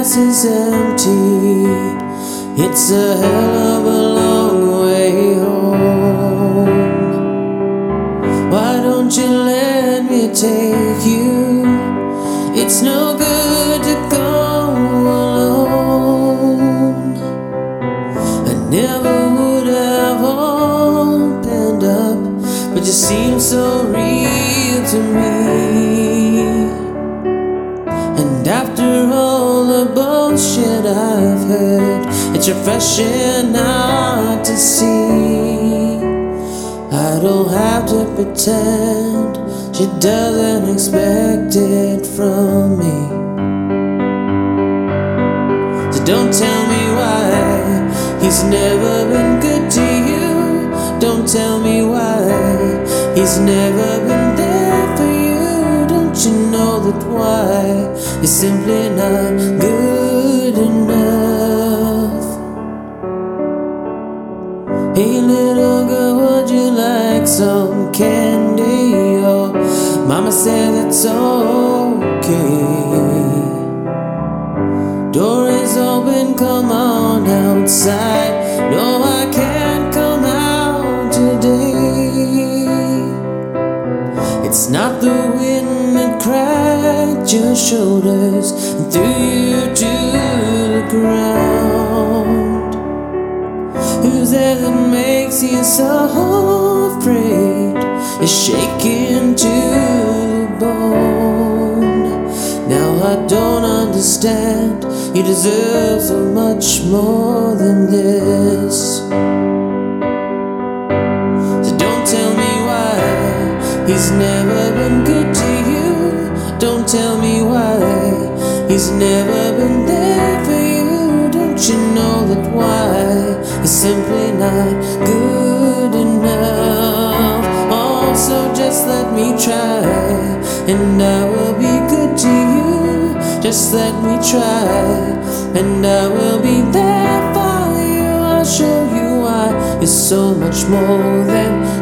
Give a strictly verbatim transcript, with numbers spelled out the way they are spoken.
glass is empty. It's a hell of a long way home. Why don't you let me take you? It's no good to go alone. I never would have opened up, but you seem so real to me. And after all the bullshit I've heard, it's refreshing now to see I don't have to pretend she doesn't expect it from me. So don't tell me why he's never been good to you. Don't tell me why he's never been there for you. Don't you know that why is simply not good enough? Hey little girl, would you like some candy? Oh, mama said it's okay. Door is open, come on outside. No, I can't come out today. It's not the wind that cracked your shoulders and threw you to the ground. Who's there that makes you so afraid? You're shaking to the bone. Now I don't understand. You deserve so much more than this. So don't tell me why he's never been good to you. Don't tell me why he's never been there for you. Don't you know that why is simply not good enough? Oh, so just let me try, and I will be good to you. Just let me try, and I will be there for you. I'll show you why you're so much more than